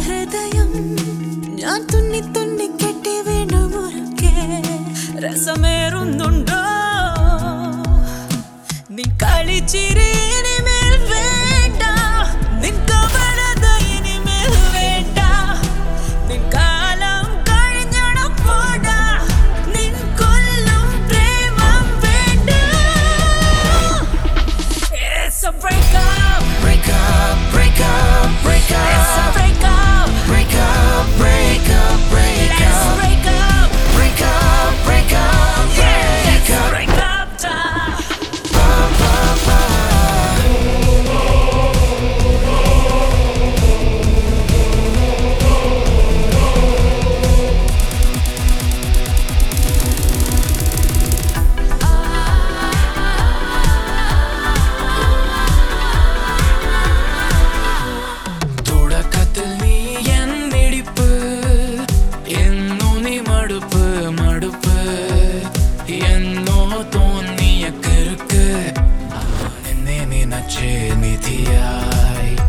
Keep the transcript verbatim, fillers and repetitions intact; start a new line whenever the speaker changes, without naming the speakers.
ഹൃദയം ഞാൻ തുന്നി തുന്നി കെട്ടി വീണുമുറുക്കെ രസമേറുന്നുണ്ടോ നിൻ കളിച്ചിരി ഇനിമേൽ വേണ്ട നിൻ കവലത ഇനിമേൽ വേണ്ട നിൻ കാലം കഴിഞ്ഞട പോടാ നിൻ കൊല്ലും പ്രേമം വേണ്ട. It's a breakup,
breakup, breakup, breakup.
it's a breakup,
Breakup, breakup,
let's
breakup.
break up,
Breakup, breakup,
yeah, let's
breakup.
break up time.
Ba, ba, ba. തുടക്കത്തിൽ നീ എൻ മിടിപ്പ് എന്നോ നീ മടുപ്പ് മടുപ്പ് എന്നോ തോന്നിയ കിറുക്ക് എന്നെ നിനച്ച് നിധിയായി